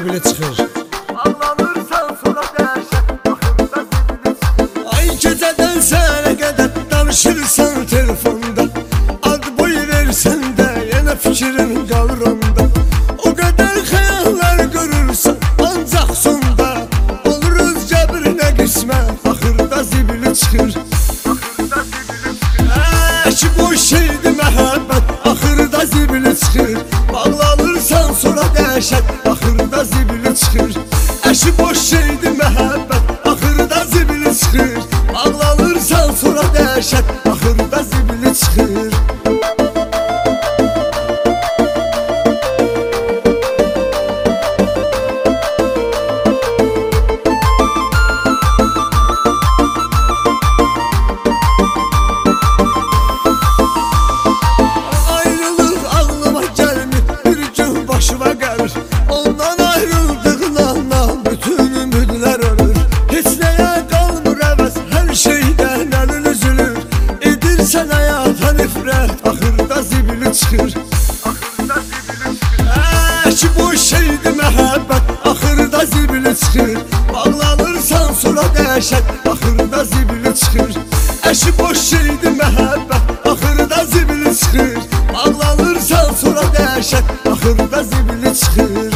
zibili çıxır. Ağlanırsan sonra dəhşət, axırda zibili çıxır. Ay gecədən səhərə qədər danışırsan telefonda, ad boy versən də yenə fikrin qalır onda. O qədər xəyallar görürsən ancaq sonda, oluruz cəbrinə qismət, axırda zibili çıxır. Axırda zibili çıxır. Ki boş şeydi məhəbbət, axırda zibili çıxır. Bağlanırsan sonra dəhşət, axırda zibili çıxır. Əşi boş şeydi məhəbbət, axırda zibili çıxır. Bağlanırsan sonra dəhşət, axırda zibili çıxır. Ayrılıq ağlıma gəlmir, bir gün başıma gəlir. Ondan ayrıldığına bütün ümidlər ölür. Heç nəyə qalmır əvəz, hər şeydən əlin üzülür. Edirsən həyata nifrət, axırda zibili çıxır. Axırda zibili çıxır. Ki boş şeydi məhəbbət, axırda zibili çıxır. Bağlanırsan sonra dəhşət, axırda zibili çıxır. Əşi boş şeydi məhəbbət, axırda zibili çıxır. Bağlanırsan sonra dəhşət, axırda zibili çıxır.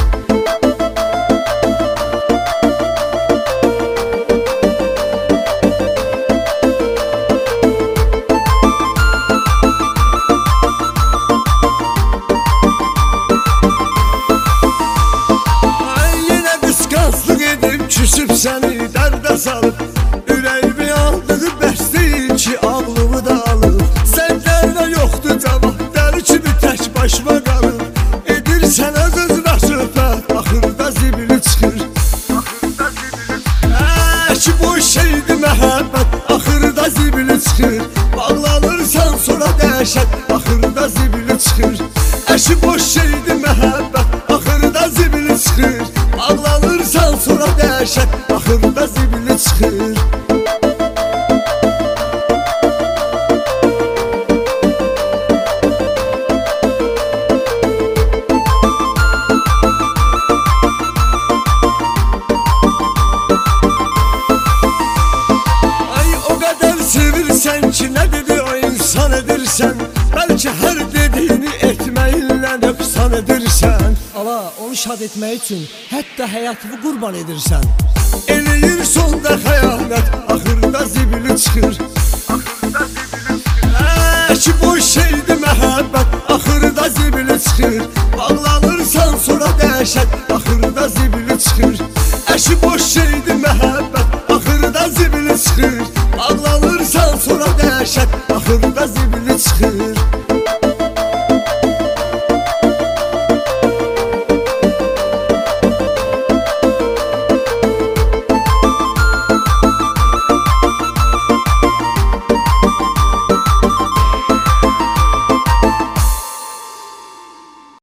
Ay yenə qısqanclıq edib küsüb səni dərdə salıb. Ürəyimi aldığı bəs deyil ki ağlımı da alıb. Səndərdə yoxdur cavab, dəli kimi tək başıma qalıb. Edirsən öz-özünə söhbət, axırda zibili çıxır. Axırda zibili çıxır. Ki boş şeydi məhəbbət, axırda zibili çıxır. Bağlanırsan sonra dəhşət, axırda zibili çıxır. Əşi boş şeydi məhəbbət, axırda zibili çıxır. Bağlanırsan sonra dəhşət, axırda zibili çıxır. Ay o qədər sevirsən ki nə dedi o insan edirsən. Bəlkə hər dediyini etməklə nöqsan edirsən. Ala, onu şad etmək üçün hətta həyatını qurban edirsən. Eləyir sonda xəyanət, axırda zibili çıxır. Axırda zibili çıxır. Ki boş şeydi məhəbbət, axırda zibili çıxır. Bağlanırsan sonra dəhşət, axırda zibili çıxır. Əşi boş şeydi məhəbbət, axırda zibili çıxır. Bağlanırsan sonra dəhşət, axırda zibili çıxır.